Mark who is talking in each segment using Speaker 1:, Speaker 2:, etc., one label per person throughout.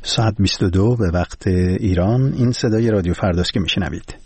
Speaker 1: ساعت 22 به وقت ایران. این صدای رادیو فرداست که میشنوید.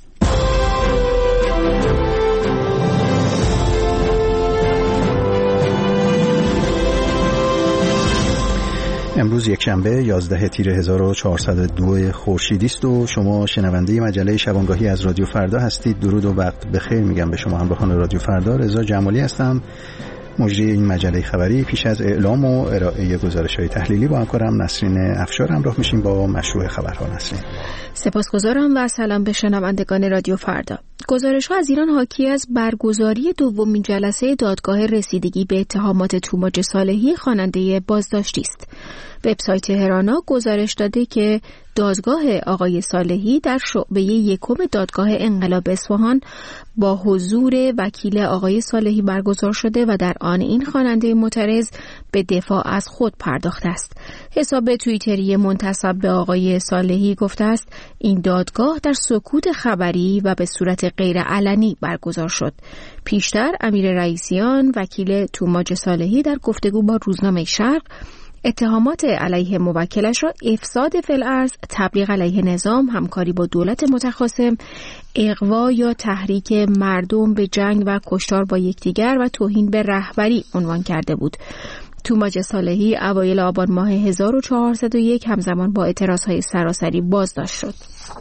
Speaker 1: امروز یکشنبه 11 تیر 1402 خورشیدی است و شما شنونده مجله شبانگاهی از رادیو فردا هستید. درود و وقت بخیر میگم به شما همراهان رادیو فردا. رضا جمالی هستم، مجری این مجله خبری. پیش از اعلام و ارائه گزارش‌های تحلیلی با همکارم نسرین افشار همراه میشیم با مشروع خبرها. نسرین،
Speaker 2: سپاسگزارم و سلام به شنوندگان رادیو فردا. گزارش‌ها از ایران حاکی از برگزاری دومین جلسه دادگاه رسیدگی به اتهامات توماج صالحی خواننده بازداشتی است. وبسایت هرانا گزارش داده که دادگاه آقای صالحی در شعبه یکم دادگاه انقلاب اصفهان با حضور وکیل آقای صالحی برگزار شده و در آن این خواننده معترض به دفاع از خود پرداخته است. حساب توییتری منتسب به آقای صالحی گفته است این دادگاه در سکوت خبری و به صورت غیر علنی برگزار شد. پیشتر امیر رئیسیان وکیل توماج صالحی در گفتگو با روزنامه شرق اتهامات علیه موکلش را افساد فی الارض، تبلیغ علیه نظام، همکاری با دولت متخاصم، اغوا یا تحریک مردم به جنگ و کشتار با یکدیگر و توهین به رهبری عنوان کرده بود. توماج صالحی اوایل آبان ماه 1401 همزمان با اعتراضهای سراسری بازداشت شد.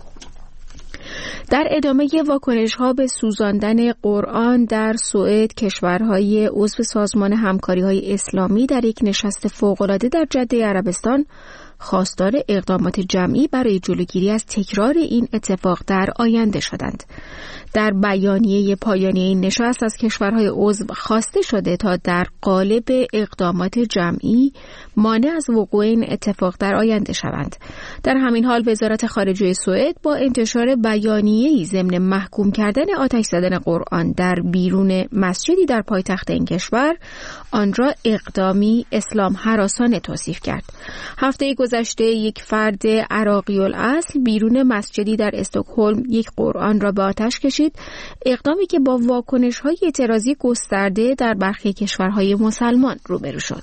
Speaker 2: در ادامه واکنش‌ها به سوزاندن قرآن در سوئد، کشورهای عضو سازمان همکاری‌های اسلامی در یک نشست فوق‌العاده در جده عربستان خواستار اقدامات جمعی برای جلوگیری از تکرار این اتفاق در آینده شدند. در بیانیه پایانی این نشست از کشورهای عضو خواسته شده تا در قالب اقدامات جمعی مانع از وقوع این اتفاق در آینده شوند. در همین حال وزارت خارجه سوئد با انتشار بیانیه‌ای ضمن محکوم کردن آتش زدن قرآن در بیرون مسجدی در پایتخت این کشور آن را اقدامی اسلام هراسانه توصیف کرد. هفته گذشته یک فرد عراقی الاصل بیرون مسجدی در استکهلم یک قرآن را به آتش کشید، اقدامی که با واکنش‌های اعتراضی گسترده در برخی کشورهای مسلمان روبرو شد.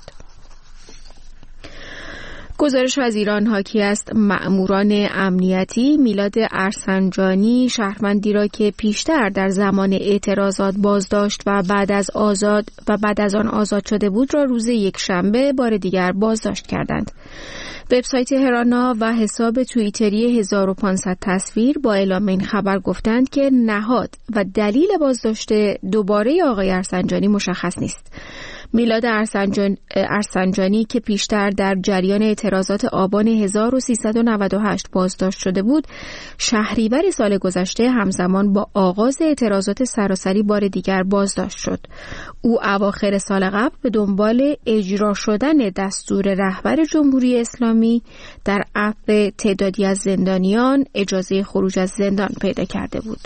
Speaker 2: گزارش از ایران حاکی است مأموران امنیتی میلاد ارسنجانی، شهروندی را که پیشتر در زمان اعتراضات بازداشت و بعد از آن آزاد شده بود را روز یکشنبه بار دیگر بازداشت کردند. وبسایت هرانا و حساب توییتری 1500 تصویر با اعلام این خبر گفتند که نهاد و دلیل بازداشت دوباره آقای ارسنجانی مشخص نیست. میلاد ارسنجانی که پیشتر در جریان اعتراضات آبان 1398 بازداشت شده بود، شهریور سال گذشته همزمان با آغاز اعتراضات سراسری بار دیگر بازداشت شد. او اواخر سال قبل به دنبال اجرا شدن دستور رهبر جمهوری اسلامی در عفو تعدادی از زندانیان اجازه خروج از زندان پیدا کرده بود.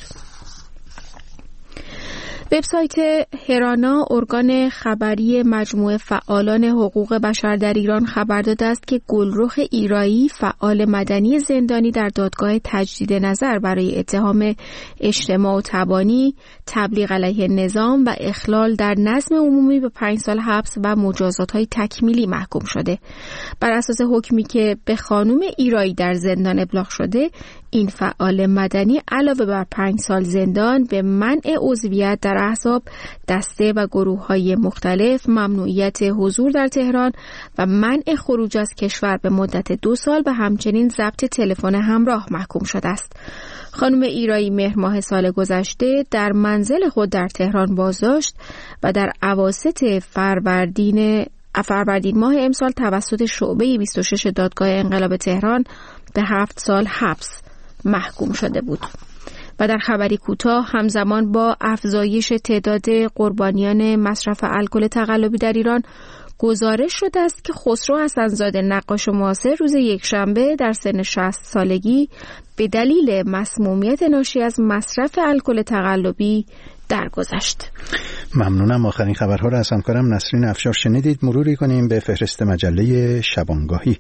Speaker 2: وبسایت هرانا، ارگان خبری مجموعه فعالان حقوق بشر در ایران، خبر داده است که گلرخ ایرایی، فعال مدنی زندانی در دادگاه تجدید نظر برای اتهام اجتماع و تبانی، تبلیغ علیه نظام و اخلال در نظم عمومی به 5 سال حبس و مجازات‌های تکمیلی محکوم شده. بر اساس حکمی که به خانم ایرایی در زندان ابلاغ شده، این فعال مدنی علاوه بر 5 سال زندان به منع عضویت در احزاب، دسته و گروه‌های مختلف، ممنوعیت حضور در تهران و منع خروج از کشور به مدت 2 سال و همچنین ضبط تلفن همراه محکوم شده است. خانم ایرایی مهر ماه سال گذشته در منزل خود در تهران بازداشت و در اواسط فروردین ماه امسال توسط شعبه 26 دادگاه انقلاب تهران به 7 سال حبس محکوم شده بود. و در خبری کوتاه، همزمان با افزایش تعداد قربانیان مصرف الکل تقلبی در ایران، گزارش شده است که خسرو حسن‌زاده، نقاش معاصر، روز یکشنبه در سن 60 سالگی به دلیل مسمومیت ناشی از مصرف الکل تقلبی درگذشت.
Speaker 1: ممنونم. آخرین خبرها را از همکارم نسرین افشار شنیدید. مروری کنیم به فهرست مجله شبانگاهی.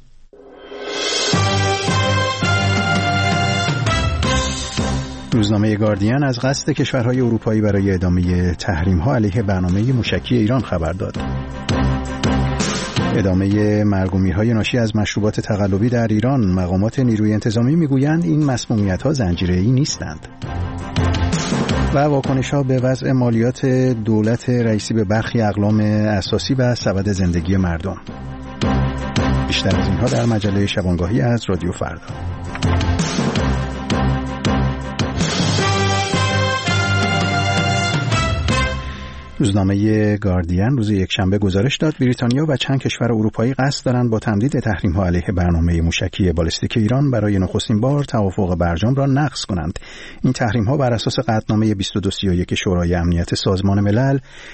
Speaker 1: روزنامه گاردین از قصد کشورهای اروپایی برای ادامه تحریم‌ها علیه برنامه موشکی ایران خبر داد. ادامه مرگومیرهای ناشی از مشروبات تقلبی در ایران. مقامات نیروی انتظامی میگویند این مسمومیت‌ها زنجیره‌ای نیستند. و واکنش‌ها به وضع مالیات دولت رئیسی به برخی اقلام اساسی و سبد زندگی مردم. بیشتر از اینها در مجله شبانگاهی از رادیو فردا. روزنامه گاردین روز یکشنبه گزارش داد بریتانیا و چند کشور اروپایی قصد دارند با تمدید تحریم‌ها علیه برنامه موشکی بالستیک ایران برای نخستین بار توافق برجام را نقض کنند. این تحریم‌ها بر اساس قطعنامه 2231 شورای امنیت سازمان ملل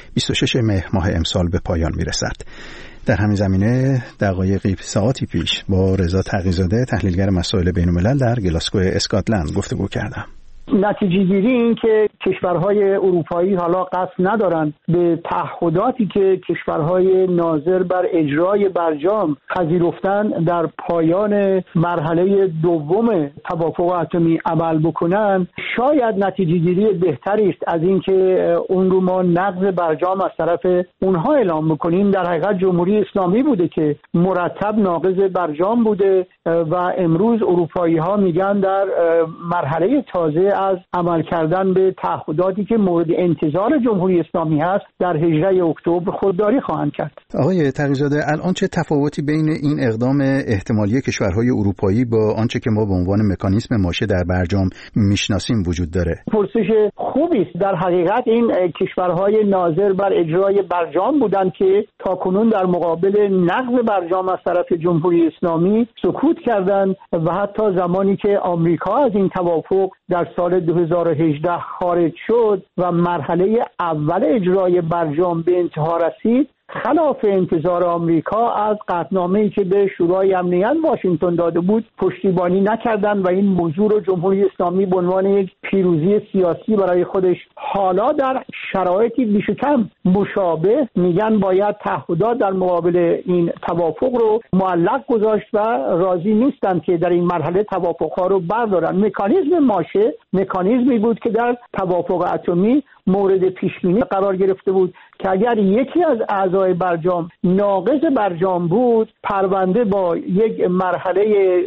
Speaker 1: 26 مهر ماه امسال به پایان می‌رسد. در همین زمینه دقایقی ساعتی پیش با رضا تقی‌زاده تحلیلگر مسائل بین‌الملل در گلاسگو اسکاتلند گفتگو کردم.
Speaker 3: نتیجه گیری این که کشورهای اروپایی حالا قصد ندارند به تعهداتی که کشورهای ناظر بر اجرای برجام پذیرفتند در پایان مرحله دوم توافق اتمی عمل بکنند، شاید نتیجه گیری بهتری است از اینکه اون رو ما نقض برجام از طرف اونها اعلام بکنیم. در حقیقت جمهوری اسلامی بوده که مرتب ناقض برجام بوده و امروز اروپایی ها میگن در مرحله تازه از عمل کردن به تعهداتی که مورد انتظار جمهوری اسلامی هست در 18 اکتبر خودداری خواهند کرد.
Speaker 1: آقای تقی‌زاده، الان چه تفاوتی بین این اقدام احتمالی کشورهای اروپایی با آنچه که ما به عنوان مکانیزم ماشه در برجام میشناسیم وجود داره؟
Speaker 3: پرسش خوبی است. در حقیقت این کشورهای ناظر بر اجرای برجام بودند که تاکنون در مقابل نقض برجام از طرف جمهوری اسلامی سکوت کردند و حتی زمانی که آمریکا از این توافق در سال 2018 خارج شد و مرحله اول اجرای برجام به انتها رسید، خلاف انتظار آمریکا از قطعنامه‌ای که به شورای امنیت واشنگتن داده بود پشتیبانی نکردند و این موضوع رو جمهوری اسلامی به عنوان یک پیروزی سیاسی برای خودش حالا در شرایطی بیش و کم مشابه میگن باید تعهدات در مقابل این توافق رو معلق گذاشت و راضی نیستند که در این مرحله توافق‌ها رو بردارن. مکانیزم ماشه مکانیزمی بود که در توافق اتمی مورد پیشبینی قرار گرفته بود که اگر یکی از اعضای برجام ناقض برجام بود، پرونده با یک مرحله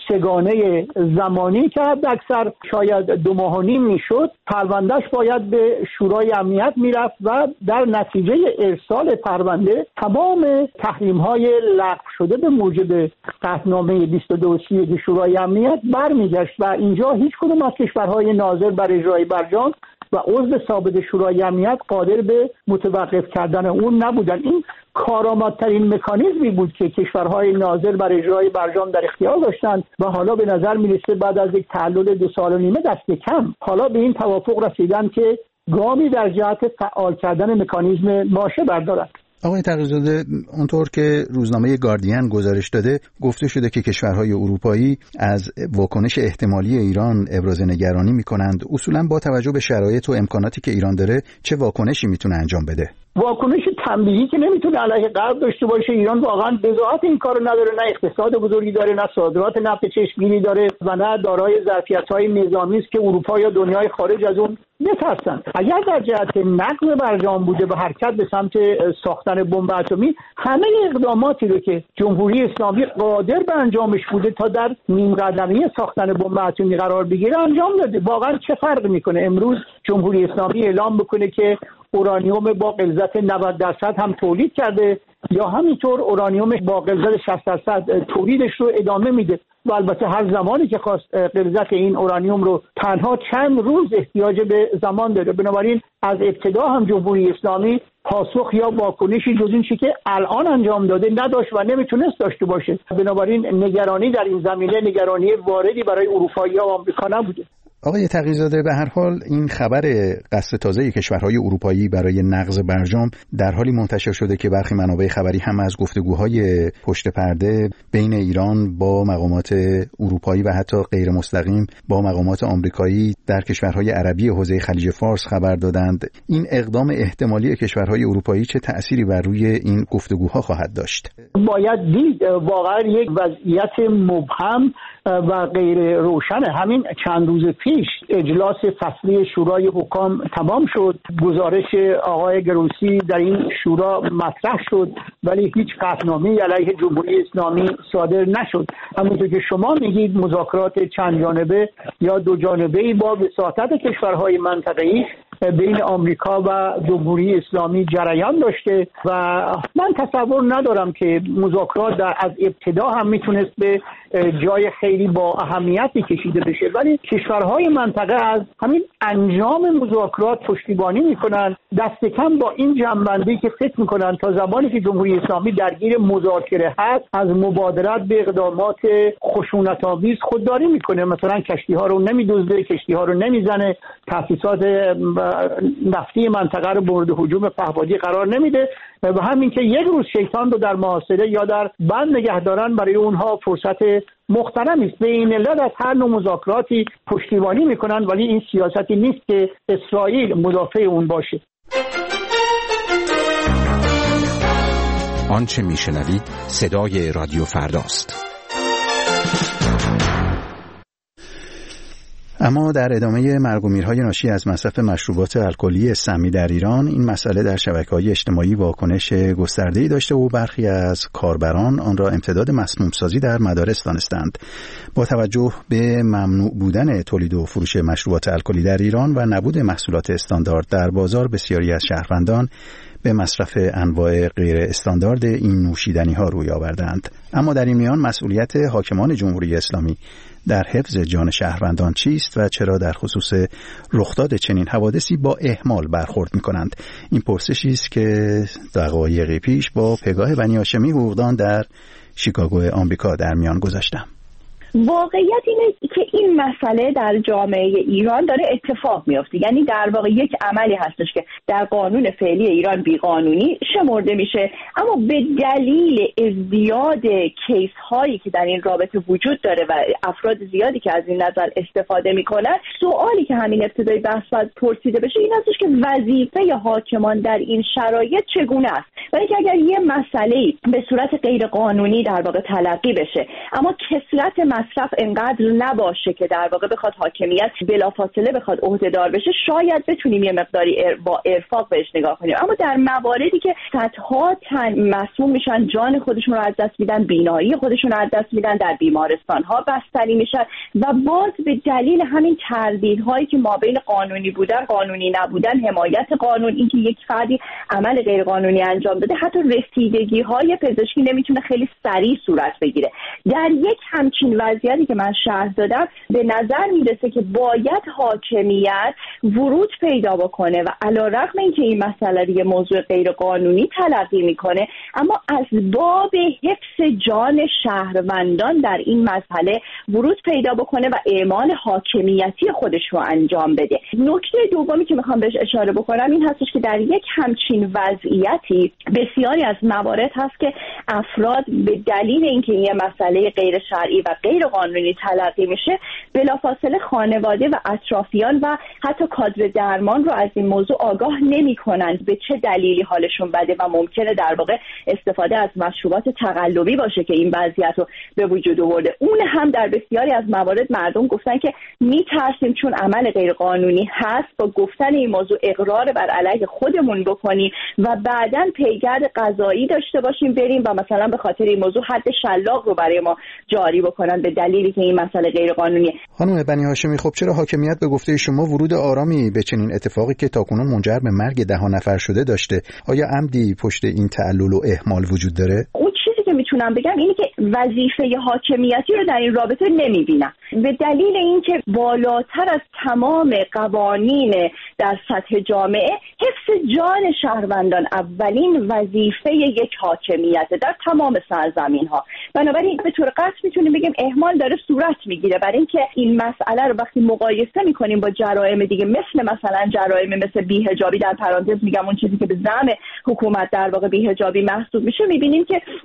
Speaker 3: سگانه زمانی که حد اکثر شاید 2 ماه و نیم میشد، پروندهش باید به شورای امنیت میرفت و در نتیجه ارسال پرونده تمام تحریم‌های لغو شده به موجب قطعنامه 2231 شورای امنیت برمیگشت و اینجا هیچ کدوم از کشورهای ناظر بر اجرای برجام و عضو ثابت شورای امنیت قادر به متوقف کردن اون نبودن. این کارآمدترین مکانیزمی بود که کشورهای ناظر بر اجرای برجام در اختیار داشتند و حالا به نظر میرسه بعد از یک تعلل 2 سال و نیمه دست کم حالا به این توافق رسیدن که گامی در جهت فعال کردن مکانیزم ماشه بردارند.
Speaker 1: آقای تقی‌زاده، اونطور که روزنامه گاردین گزارش داده گفته شده که کشورهای اروپایی از واکنش احتمالی ایران ابراز نگرانی می‌کنند. اصولاً با توجه به شرایط و امکاناتی که ایران داره چه واکنشی میتونه انجام بده؟
Speaker 3: واکنش تنبیهی که نمیتونه علیه غرب داشته باشه. ایران واقعا بضاعت این کارو نداره، نه اقتصاد بزرگی داره، نه صادرات نفت چشمگیری داره و نه دارای ظرفیت‌های نظامی است که اروپا یا دنیای خارج از اون بترسن. اگر در جهت نقض برجام بوده و حرکت به سمت ساختن بمب اتمی، همه اقداماتی رو که جمهوری اسلامی قادر به انجامش بوده تا در نیم قدمی ساختن بمب اتمی قرار بگیره انجام داده. واقعا چه فرق میکنه امروز جمهوری اسلامی اعلام بکنه که اورانیوم با غلظت 90% هم تولید کرده یا همینطور اورانیوم با غلظت 60% تولیدش رو ادامه میده و البته هر زمانی که خواست غلظت این اورانیوم رو تنها چند روز احتیاج به زمان داره. بنابراین از ابتدا هم جمهوری اسلامی پاسخ یا واکنشی جز این چیزی که الان انجام داده نداشت و نمیتونست داشته باشه. بنابراین نگرانی در این زمینه نگرانی واردی برای اروپایی‌ها و آمریکا نبوده.
Speaker 1: آقای تقی‌زاده، به هر حال این خبر قصد تازه کشورهای اروپایی برای نقض برجام در حالی منتشر شده که برخی منابع خبری هم از گفتگوهای پشت پرده بین ایران با مقامات اروپایی و حتی غیر مستقیم با مقامات آمریکایی در کشورهای عربی حوزه خلیج فارس خبر دادند. این اقدام احتمالی کشورهای اروپایی چه تأثیری بر روی این گفتگوها خواهد داشت؟
Speaker 3: باید دید. واقعا یک وضعیت مبهم و غیر روشن. همین چند روز پیش پیش اجلاس فصلی شورای حکام تمام شد. گزارش آقای گروسی در این شورا مطرح شد ولی هیچ قطعنامه‌ای علیه جمهوری اسلامی صادر نشد. همونطور که شما میگید مذاکرات چند جانبه یا دو جانبه‌ای با وساطت کشورهای منطقه‌ای بین آمریکا و جمهوری اسلامی جریان داشته و من تصور ندارم که مذاکرات از ابتدا هم میتونست به جای خیلی با اهمیتی کشیده بشه، ولی کشورهای منطقه از همین انجام مذاکرات پشتیبانی میکنن، دست کم با این جنبندی که فکر میکنن تا زمانی که جمهوری اسلامی درگیر مذاکره هست از مبادرت به اقدامات خشونت‌آمیز خودداری میکنه. مثلا کشتی‌ها رو نمیدزده، کشتی‌ها رو نمیزنه، تأسیسات نفتی منطقه رو مورد هجوم پهپادی قرار نمیده و همین که یک روز شیطان رو در محاصره یا در بند نگه دارن برای اونها فرصت محترمی است. بین الملل از هر نوع مذاکراتی پشتیبانی میکنن ولی این سیاستی نیست که اسرائیل مدافع اون باشه.
Speaker 4: آنچه میشنوید صدای رادیو فرداست.
Speaker 1: اما در ادامه مرگ و میرهای ناشی از مصرف مشروبات الکلی سمی در ایران، این مسئله در شبکه‌های اجتماعی واکنش گسترده‌ای داشته و برخی از کاربران آن را امتداد مسموم‌سازی در مدارس دانستند. با توجه به ممنوع بودن تولید و فروش مشروبات الکلی در ایران و نبود محصولات استاندارد در بازار، بسیاری از شهروندان به مصرف انواع غیر استاندارد این نوشیدنی‌ها روی آوردند. اما در این میان مسئولیت حاکمان جمهوری اسلامی در حفظ جان شهروندان چیست و چرا در خصوص رخداد چنین حوادثی با اهمال برخورد می‌کنند؟ این پرسشی است که دقایقی پیش با پگاه بنی هاشمی حقوقدان در شیکاگو آمریکا در میان گذاشتم.
Speaker 5: واقعیت اینه که این مسئله در جامعه ایران داره اتفاق میفته، یعنی در واقع یک عملی هستش که در قانون فعلی ایران بیقانونی شمرده میشه، اما به دلیل ازدیاد کیس هایی که در این رابطه وجود داره و افراد زیادی که از این نظر استفاده میکنن، سوالی که همین ابتدای بحث باید پرسیده بشه این هستش که وظیفه حاکمان در این شرایط چگونه است؟ برای که اگر یه مسئله به صورت غیر قانونی در واقع تلقی بشه اما کثرت مصرف انقدر نباشه که در واقع بخواد حاکمیت بلافاصله بخواد عهده‌دار بشه، شاید بتونیم یه مقداری با ارفاق بهش نگاه کنیم. اما در مواردی که صدها تن مسموم میشن، جان خودشون رو از دست میدن، بینایی خودشون رو از دست میدن، در بیمارستان‌ها بستری میشن و باز به دلیل همین تردیدهایی که ما بین قانونی بودن، قانونی نبودن، حمایت قانون، اینکه یک فردی عمل غیر قانونی انجام بده، حتی رسیدگی‌های پزشکی نمیتونه خیلی سریع صورت بگیره. در یک همچین وضعیتی که من شرح دادم به نظر میرسه که باید حاکمیت ورود پیدا بکنه و علیرغم اینکه این مسئله رو یه موضوع غیر قانونی تلقی میکنه، اما از باب حفظ جان شهروندان در این مسئله ورود پیدا بکنه و اعمال حاکمیتی خودش رو انجام بده. نکته دومی که میخوام بهش اشاره بکنم این هستش که در یک همچین وضعیتی بسیاری از موارد هست که افراد به دلیل اینکه یه مسئله غیر شرعی و غیر قانونی تلقی میشه، بلافاصله خانواده و اطرافیان و حتی کادر درمان رو از این موضوع آگاه نمی‌کنند به چه دلیلی حالشون بده و ممکنه در واقع استفاده از مشروبات تقلبی باشه که این وضعیت رو به وجود آورده. اون هم در بسیاری از موارد مردم گفتن که میترسیم چون عمل غیر قانونی هست با گفتن این موضوع اقرار بر علیه خودمون بکنیم و بعداً پیگرد قضایی داشته باشیم بریم و مثلا به خاطر این موضوع حد شلاق رو برای ما جاری بکنن به دلیلی که این مسئله غیر قانونیه.
Speaker 1: خانم بنی هاشمی، خب چرا حاکمیت به گفته شما ورود آرامی به چنین اتفاقی که تاکنون منجر به مرگ 10 نفر شده داشته؟ آیا عمدی پشت این تعلل و اهمال وجود داره؟
Speaker 5: اون چیزی که میتونم بگم اینه که وظیفه حاکمیتی رو در این رابطه نمیبینم به دلیل اینکه بالاتر از تمام قوانین در سطح جامعه حفظ جان شهروندان اولین وظیفه یک حاکمیت در تمام سرزمین‌ها. بنابراین به طور قطع میتونیم بگیم اهمال داره صورت میگیره، برای اینکه این مسئله رو وقتی مقایسه میکنیم با جرایم دیگه مثلا جرایم مثل بی‌حجابی، در پرانتز میگم اون چیزی که به زعم حکومت در واقع بی‌حجابی محسوب میشه، میبینیم که بگیر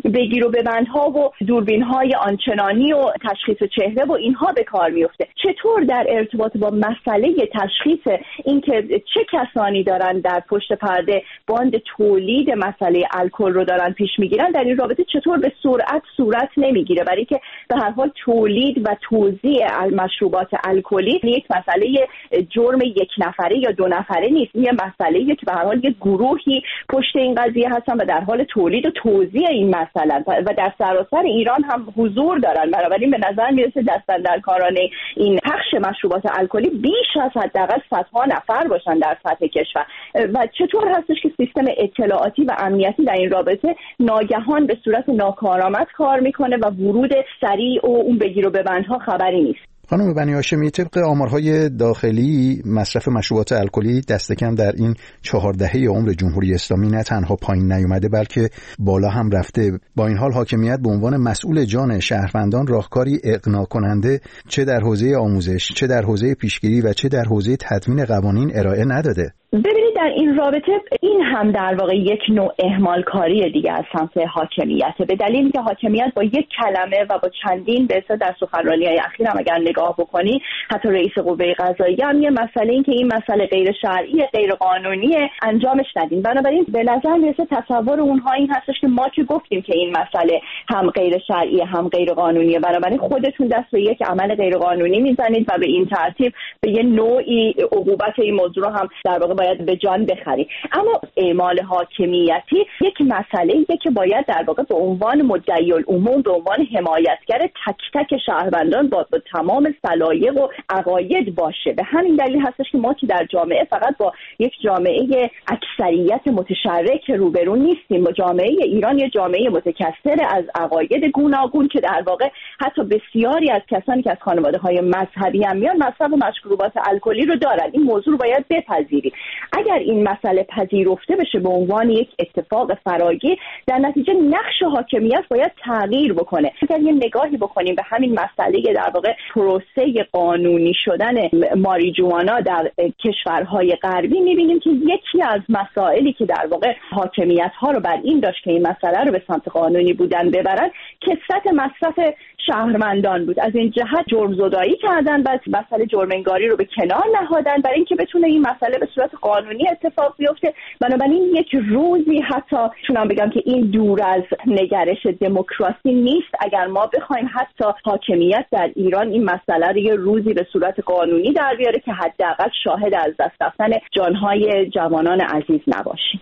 Speaker 5: بگیر و ببندها و دوربین‌های آنچنانی و تشخیص چهره و اینها به کار میفته. چطور در ارتباط با مسئله تشخیص اینکه چه کسانی دارن در پشت پرده باند تولید مسئله الکل رو دارن پیش میگیرن، در این رابطه چطور به سرعت صورت نمیگیره؟ برای که به هر حال تولید و توزیع مشروبات الکلی یک مسئله جرم یک نفره یا دو نفره نیست، یه مسئله که به هر حال یک گروهی پشت این قضیه هستن و در حال تولید و توزیع این مسئله و در سراسر ایران هم حضور دارن. بنابراین به نظر میرسه دستاندرکاران این پخش مشروبات الکلی بیش از حداقل صدها نفر باشن در سطح کشور. و چطور هستش که سیستم اطلاعاتی و امنیتی در این رابطه ناگهان به صورت ناکارآمد کار میکنه و ورود سریع و اون بگیر و ببندها خبری نیست.
Speaker 1: خانم بنی هاشمی، طبق آمارهای داخلی مصرف مشروبات الکلی دست کم در این 4 دهه عمر جمهوری اسلامی نه تنها پایین نیامده بلکه بالا هم رفته. با این حال حاکمیت به عنوان مسئول جان شهروندان راهکاری اقناع کننده چه در حوزه آموزش، چه در حوزه پیشگیری و چه در حوزه تدوین قوانین ارائه نداده.
Speaker 5: ببینید در این رابطه این هم در واقع یک نوع اهمال کاری دیگه از سمت حاکمیت، به دلیلی که حاکمیت با یک کلمه و با چندین به اصطلاح در سخنرانی‌های اخیر هم اگر نگاه بکنی حتی رئیس قوه قضاییه هم یه مسئله این که این مسئله غیر شرعی غیر قانونی انجامش ندین. بنابراین به نظر میرسه تصور اونها این هستش که ما که گفتیم که این مسئله هم غیر شرعی هم غیر قانونیه، بنابراین خودتون دست به یک عمل غیر قانونی میزنید و به این ترتیب به یه نوعی عقوبت این موضوع هم در واقع باید به جان بخری. اما اعمال حاکمیتی یک مسئله‌ایه که باید در واقع به عنوان مدعی العموم، به عنوان حمایتگر تک تک شهروندان با تمام سلایق و عقاید باشه. به همین دلیل هستش که ما که در جامعه فقط با یک جامعه اکثریت متشرک روبرو نیستیم. با جامعه ایران یه جامعه متکثر از عقاید گوناگون که در واقع حتی بسیاری از کسانی که از خانواده‌های مذهبی هم میان مصرف مشروبات الکلی رو دارن. این موضوع رو باید بپذیریم. اگر این مسئله پذیرفته بشه به عنوان یک اتفاق فراگیر، در نتیجه نقش حاکمیت باید تغییر بکنه. اگر یه نگاهی بکنیم به همین مسئله در واقع پروسه قانونی شدن ماریجوانا در کشورهای غربی، می‌بینیم که یکی از مسائلی که در واقع حاکمیت‌ها رو بر این داشت که این مسئله رو به سمت قانونی بودن ببرن، کثرت مصرف شهروندان بود. از این جهت جرم‌زدایی کردن و مسئله جرم‌انگاری رو به کنار نهادن برای اینکه بتونه این مسئله به صورت قانونی اتفاق بیفته. بنابراین یک روزی حتی چونم بگم که این دور از نگرش دموکراسی نیست اگر ما بخوایم حتی حاکمیت در ایران این مسئله رو یه روزی به صورت قانونی در بیاره که حداقل شاهد از دست رفتن جانهای جوانان عزیز نباشیم.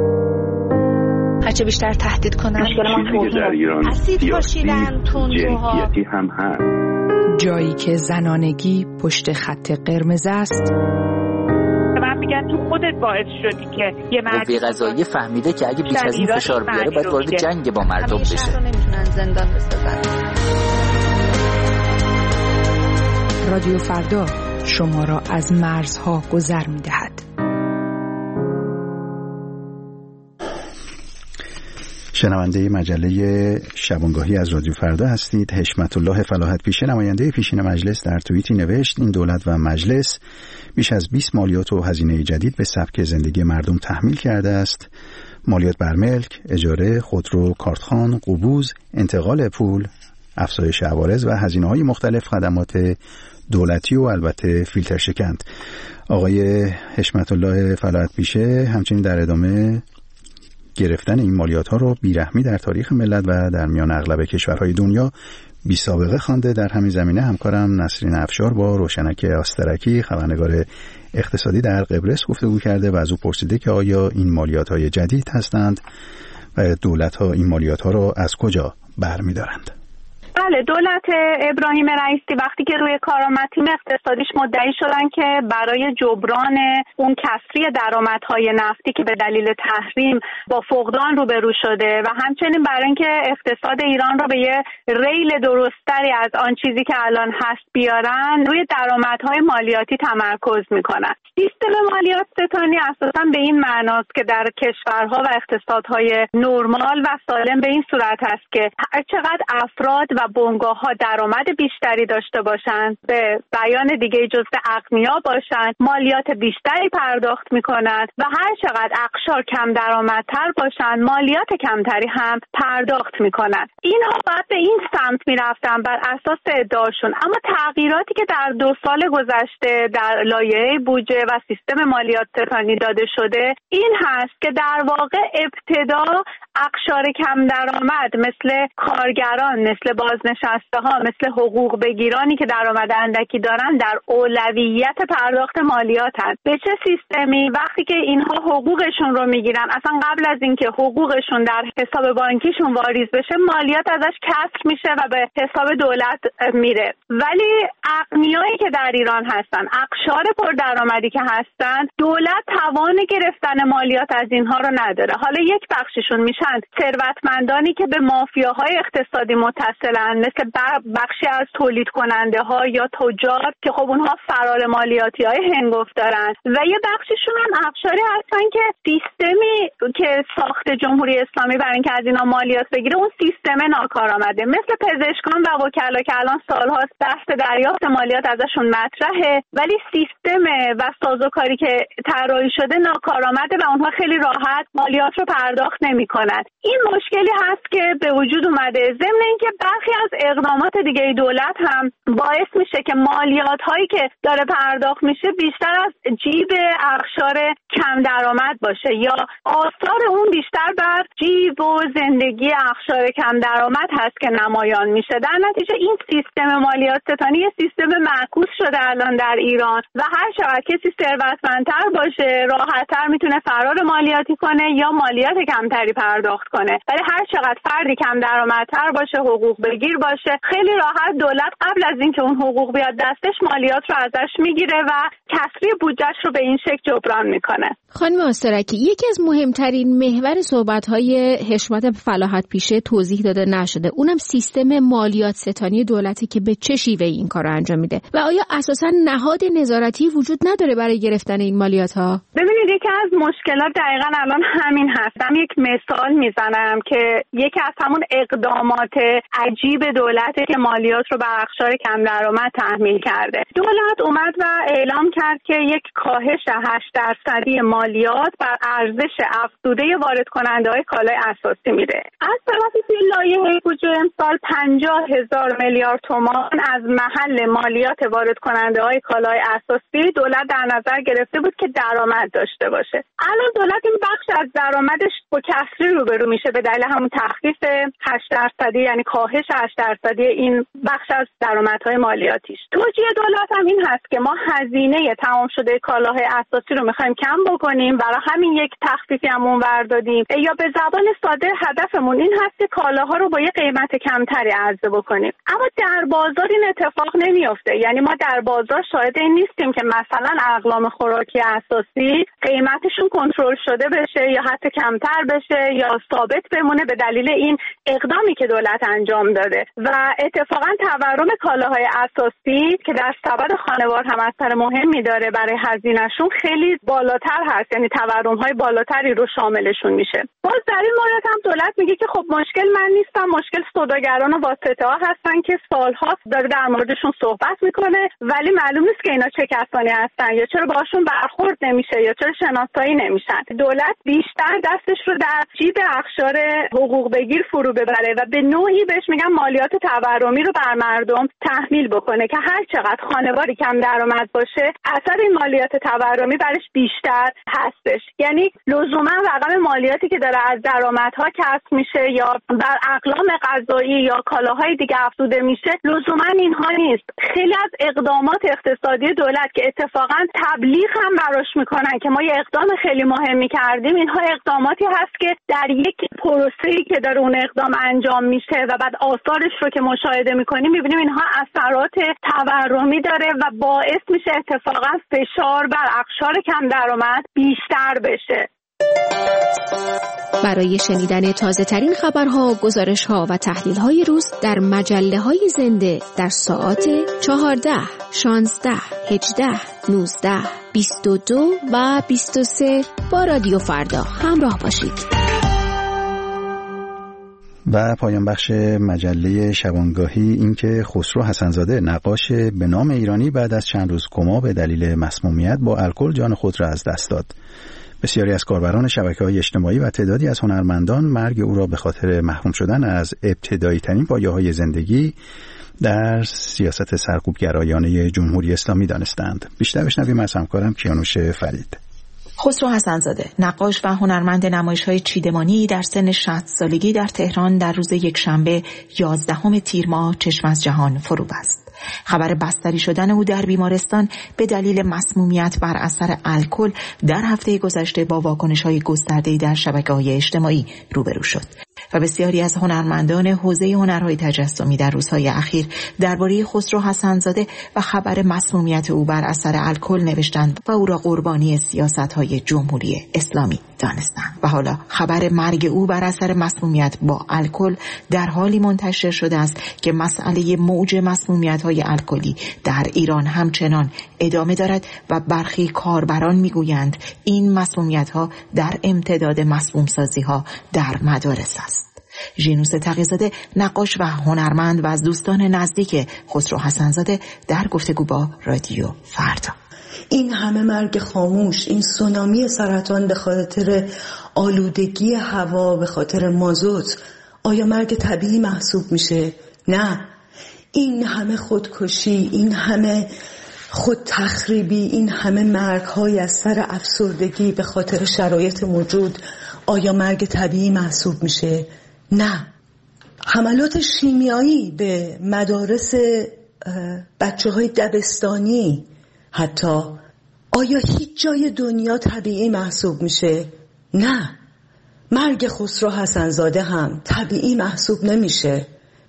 Speaker 6: هرچه بیشتر تهدید کنن
Speaker 7: چیزی که در ایران
Speaker 6: اسید پاشیدن،
Speaker 7: جنسیتی هم هست.
Speaker 8: جایی که زنانگی پشت خط قرمز است.
Speaker 9: من میگن تو خودت باعث شدی که یه مرد
Speaker 10: قوه قضاییه فهمیده که اگه بیش از این فشار بیاره باید وارد جنگ با مردم بشه.
Speaker 6: نمیتونن زندان بسازن.
Speaker 8: رادیو فردا شما را از مرزها گذر میدهد.
Speaker 1: شنونده مجله شبانگاهی از رادیو فردا هستید. حشمت الله فلاحت پیشه، نماینده پیشین مجلس، در توییتی نوشت این دولت و مجلس بیش از 20 مالیات و هزینه جدید به سبک زندگی مردم تحمیل کرده است. مالیات بر ملک، اجاره، خودرو، کارتخوان، قبوز، انتقال پول، افزایش عوارض و هزینه‌های مختلف خدمات دولتی و البته فیلتر شکند. آقای حشمت الله فلاحت پیشه همچنین در ادامه گرفتن این مالیات ها رو بیرحمی در تاریخ ملت و در میان اغلب کشورهای دنیا بی سابقه خوانده. در همین زمینه همکارم نسرین افشار با روشنک آسترکی، خبرنگار اقتصادی در قبرس، گفتگو کرده و از او پرسیده که آیا این مالیات های جدید هستند و دولت ها این مالیات ها رو از کجا برمی‌دارند؟
Speaker 9: بله، دولت ابراهیم رئیسی وقتی که روی کارآمد تیم اقتصادیش مدعی شدن که برای جبران اون کسری درآمدهای نفتی که به دلیل تحریم با فقدان روبرو شده و همچنین برای اینکه اقتصاد ایران را به یه ریل درستری از آن چیزی که الان هست بیارن، روی درآمدهای مالیاتی تمرکز میکنن. سیستم مالیات ستانی اساساً به این معناست که در کشورها و اقتصادهای نرمال و سالم به این صورت است که هر چقدر افراد و و بنگاه‌ها درآمد بیشتری داشته باشند، به بیان دیگه جزو اغنیا باشند، مالیات بیشتری پرداخت می‌کنند و هر چقدر اقشار کم درآمدتر باشند مالیات کمتری هم پرداخت می‌کنند. اینها باید به این سمت می‌رفتن بر اساس ادعاشون، اما تغییراتی که در 2 سال گذشته در لایحه بودجه و سیستم مالیات ستانی داده شده این هست که در واقع ابتدا اقشار کم درآمد مثل کارگران، مثل بازنشسته‌ها، مثل حقوق بگیرانی که درآمد اندکی دارن در اولویت پرداخت مالیات هست. به چه سیستمی؟ وقتی که اینها حقوقشون رو میگیرن، اصلا قبل از اینکه حقوقشون در حساب بانکیشون واریز بشه مالیات ازش کسر میشه و به حساب دولت میره. ولی اغنیایی که در ایران هستن، اقشار پردرآمدی که هستن، دولت توان گرفتن مالیات از اینها رو نداره. حالا یک بخششون میشن ثروتمندانی که به مافیاهای اقتصادی متصلن، مثل بخشی از تولید کننده ها یا تجار که خب اونها فرار مالیاتی های هنگفت دارن، و یه بخششون هم اقشاری هستن که سیستمی که ساخت جمهوری اسلامی برای اینکه از اینا مالیات بگیره اون سیستم ناکارآمده، مثل پزشکان و وکلا که الان سالهاست بحث دریافت مالیات ازشون مطرحه، ولی سیستم و سازوکاری که طراحی شده ناکارآمده و اونها خیلی راحت مالیات رو پرداخت نمی‌کنن. این مشکلی هست که به وجود اومده، ضمن اینکه برخی از اقدامات دیگه دولت هم باعث میشه که مالیات هایی که داره پرداخت میشه بیشتر از جیب اقشار کم درآمد باشه یا آثار اون بیشتر بر جیب و زندگی اقشار کم درآمد هست که نمایان میشه. در نتیجه این سیستم مالیات ستانی یه سیستم معکوس شده الان در ایران و هر چقدر کسی ثروتمندتر باشه راحت‌تر میتونه فرار مالیاتی کنه یا مالیات کمتری پرداخت کنه، ولی هر چقدر فردی کم درآمدتر باشه، حقوق بگیر باشه، خیلی راحت دولت قبل از اینکه اون حقوق بیاد دستش مالیات رو ازش میگیره و کسری بودجه‌اش رو به این شکل جبران میکنه.
Speaker 2: خانم آسترکی، یکی از مهمترین محور صحبت‌های حشمت فلاحت پیشه توضیح داده نشده، اونم سیستم مالیات ستانی دولتی که به چه شیوهی این کارو انجام میده و آیا اساساً نهاد نظارتی وجود نداره برای گرفتن این مالیات‌ها؟
Speaker 9: ببینید یکی از مشکلات دقیقاً الان همین هست. یک مثال میزنم که یکی از همون اقدامات عجیب دولته که مالیات رو بر اقشار کم درآمد تحمیل کرده. دولت اومد و اعلام کرد که یک کاهش 8% مالیات بر ارزش افزوده وارد کننده های کالای اساسی میده. از طرفی توی لایحه بودجه امسال 50,000 میلیارد تومان از محل مالیات وارد کننده های کالای اساسی دولت در نظر گرفته بود که درآمد داشته باشه. الان دولت این بخش از درآمدش با کسری روبرو میشه به دلیل همون تخفیف 8%، یعنی کاهش 8% این بخش از درآمدهای مالیاتیش. توجیه دولت هم این هست که ما هزینه تمام شده کالاهای اساسی رو میخوایم کم بکنیم، برای همین یک تخفیفی هم اونور دادیم، یا به زبان ساده هدفمون این هست که کالاها رو با یه قیمت کمتری عرضه بکنیم. اما در بازار این اتفاق نمیفته، یعنی ما در بازار شاهد این نیستیم که مثلا اقلام خوراکی اساسی قیمتشون کنترل شده بشه یا حتی کمتر بشه یا ثابت بمونه به دلیل این اقدامی که دولت انجام داده. و اتفاقا تورم کالاهای اساسی که در سبد خانوار هم اثر مهمی داره برای هزینه‌شون خیلی بالاتر هست، یعنی تورم‌های بالاتری رو شاملشون میشه. باز در این مورد هم دولت میگه که خب مشکل من نیستم، مشکل سوداگران و واسطه‌ها هستن که سال‌هاست داره در موردشون صحبت میکنه ولی معلوم نیست که اینا چه کسانی هستن یا چرا باشون برخورد نمیشه یا چرا شناسایی نمیشن. دولت بیشتر دستش رو در جیب اقشار حقوق بگیر فرو ببره و به نوعی بهش میگن مالیات تورمی رو بر مردم تحمیل بکنه که هر چقدر خانواری کم درآمد باشه اثر این مالیات تورمی برش بیشتر هستش. یعنی لزوما رقم مالیاتی که داره از درآمدها کسب میشه یا بر اقلام غذایی یا کالاهای دیگه افزوده میشه لزوما اینها نیست. خیلی از اقدامات اقتصادی دولت که اتفاقا تبلیغ هم براش میکنن که ما یه اقدام خیلی مهمی کردیم، اینها اقداماتی هست که در یک پروسه‌ای که داره اون اقدام انجام میشه و بعد آثارش رو که مشاهده میکنیم میبینیم اینها اثرات تورمی داره و باعث میشه اتفاقا فشار بر اقشار کم درآمد بیشتر بشه.
Speaker 2: برای شنیدن تازه ترین خبرها، گزارش‌ها و تحلیل‌های روز در مجله‌های زنده در ساعات 14، 16، 18، 19، 22 و 23 با رادیو فردا همراه باشید.
Speaker 1: و پایان بخش مجله شبانگاهی این که خسرو حسن‌زاده نقاش به نام ایرانی بعد از چند روز کما به دلیل مسمومیت با الکل جان خود را از دست داد. بسیاری از کاربران شبکه‌های اجتماعی و تعدادی از هنرمندان مرگ او را به خاطر محروم شدن از ابتدایی‌ترین پایه‌های زندگی در سیاست سرکوبگرایانه جمهوری اسلامی دانستند. بیشتر بشنویم از همکارم کیانوش فرید.
Speaker 11: خسرو حسن‌زاده نقاش و هنرمند نمایش‌های چیدمانی در سن 60 سالگی در تهران در روز یکشنبه 11 تیر ماه چشم از جهان فرو بست. خبر بستری شدن او در بیمارستان به دلیل مسمومیت بر اثر الکل در هفته گذشته با واکنش‌های گسترده‌ای در شبکه‌های اجتماعی روبرو شد و بسیاری از هنرمندان حوزه هنرهای تجسمی در روزهای اخیر درباره خسرو حسن‌زاده و خبر مسمومیت او بر اثر الکل نوشتند و او را قربانی سیاست‌های جمهوری اسلامی دانستند و حالا خبر مرگ او بر اثر مسمومیت با الکل در حالی منتشر شده است که مسئله موج مسمومیت‌های الکلی در ایران همچنان ادامه دارد و برخی کاربران میگویند این مسمومیت‌ها در امتداد مسموم‌سازی‌ها در مدارس است. ژینوس تقی‌زاده نقاش و هنرمند و از دوستان نزدیک خسرو حسن‌زاده در گفتگو با رادیو فردا:
Speaker 12: این همه مرگ خاموش، این سونامی سرطان به خاطر آلودگی هوا، به خاطر مازوت، آیا مرگ طبیعی محسوب میشه؟ نه. این همه خودکشی، این همه خود تخریبی، این همه مرگ‌های از سر افسردگی به خاطر شرایط موجود، آیا مرگ طبیعی محسوب میشه؟ نه. حملات شیمیایی به مدارس بچه‌های دبستانی حتی، آیا هیچ جای دنیا طبیعی محسوب میشه؟ نه. مرگ خسرو حسن‌زاده هم طبیعی محسوب نمیشه.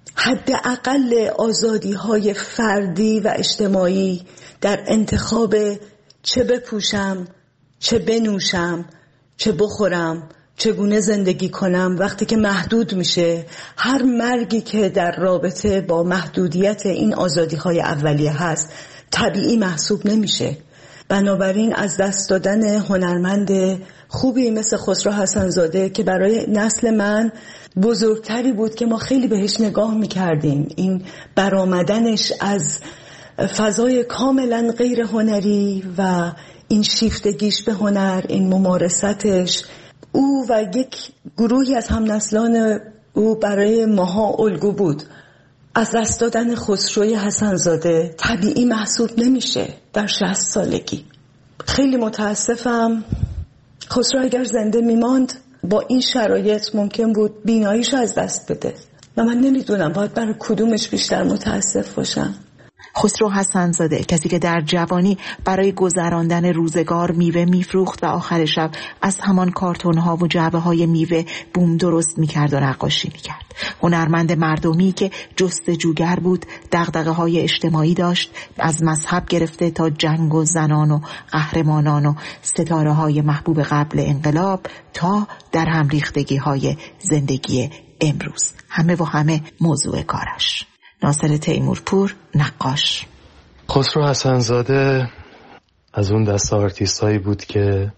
Speaker 12: حداقل آزادی‌های فردی و اجتماعی در انتخاب چه بپوشم، چه بنوشم، چه بخورم، چگونه زندگی کنم وقتی که محدود میشه، هر مرگی که در رابطه با محدودیت این آزادی‌های اولیه هست طبیعی محسوب نمیشه. بنابراین از دست دادن هنرمند خوبی مثل خسرو حسن‌زاده که برای نسل من بزرگتری بود که ما خیلی بهش نگاه میکردیم، این برآمدنش از فضای کاملا غیر هنری و این شیفتگیش به هنر، این ممارستش، او و یک گروهی از همنسلان او برای ماها الگو بود. از دست دادن خسروی حسن‌زاده طبیعی محسوب نمیشه در 60 سالگی. خیلی متاسفم. خسرو اگر زنده میماند با این شرایط ممکن بود بیناییش از دست بده و من نمیدونم باید برای کدومش بیشتر متاسف باشم.
Speaker 11: خسرو حسن‌زاده کسی که در جوانی برای گذراندن روزگار میوه میفروخت و آخر شب از همان کارتون‌ها و جعبه‌های میوه بوم درست میکرد و نقاشی میکرد. هنرمند مردمی که جستجوگر بود، دغدغه‌های اجتماعی داشت، از مذهب گرفته تا جنگ و زنان و قهرمانان و ستاره‌های محبوب قبل انقلاب تا در هم ریختگی‌های زندگی امروز. همه و همه موضوع کارش. ناصر تیمورپور، نقاش.
Speaker 13: خسرو حسن‌زاده از اون دست آرتیستایی بود که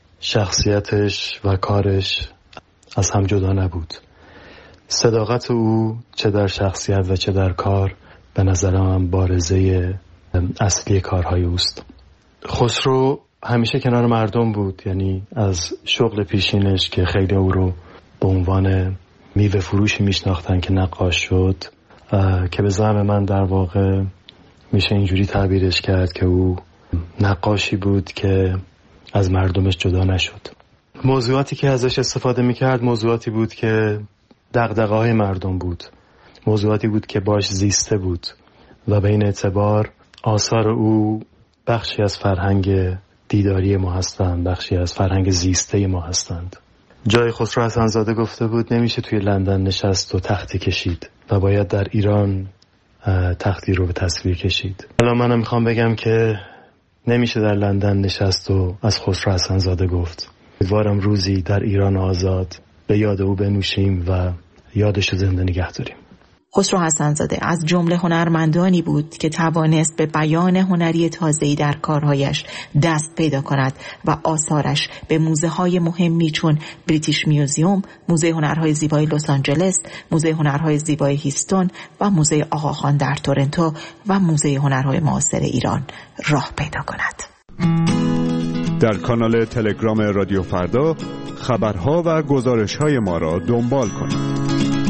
Speaker 13: شخصیتش و کارش از هم جدا نبود. صداقت او چه در شخصیت و چه در کار به نظرم بارزه اصلی کارهای اوست. خسرو همیشه کنار مردم بود، یعنی از شغل پیشینش که خیلی او رو به عنوان میوه فروشی میشناختن که نقاش شد، که به زعم من در واقع میشه اینجوری تعبیرش کرد که او نقاشی بود که از مردمش جدا نشد. موضوعاتی که ازش استفاده میکرد موضوعاتی بود که دغدغه‌های مردم بود، موضوعاتی بود که باش زیسته بود و به این اعتبار آثار او بخشی از فرهنگ دیداری ما هستند، بخشی از فرهنگ زیسته ما هستند. جای خسرو حسن‌زاده گفته بود نمیشه توی لندن نشست و تختی کشید و باید در ایران تختی رو به تصویر کشید. حالا منم میخوام بگم که نمیشه در لندن نشست و از خسرو حسن‌زاده گفت. امیدوارم روزی در ایران آزاد به یاد او بنوشیم و یادش رو زنده نگه داریم.
Speaker 11: خسرو حسن‌زاده از جمله هنرمندانی بود که توانست به بیان هنری تازه‌ای در کارهایش دست پیدا کند و آثارش به موزه‌های مهمی چون بریتیش میوزیوم، موزه هنرهای زیبای لس آنجلس، موزه هنرهای زیبای هیستون و موزه آقاخان در تورنتو و موزه هنرهای معاصر ایران راه پیدا کند.
Speaker 14: در کانال تلگرام رادیو فردا خبرها و گزارش‌های ما را دنبال کنید.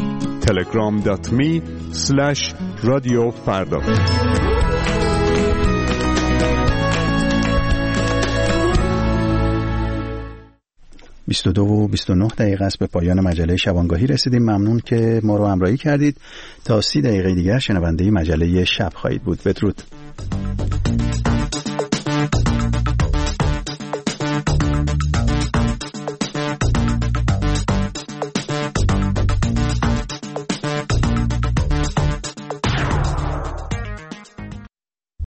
Speaker 14: telegram.me/رادیو فردا.
Speaker 1: و 29 دقیقه است به پایان مجله شبانگاهی رسیدیم. ممنون که ما رو همراهی کردید. تا 30 دقیقه دیگر شنونده مجله شب خواهید بود. بدرود.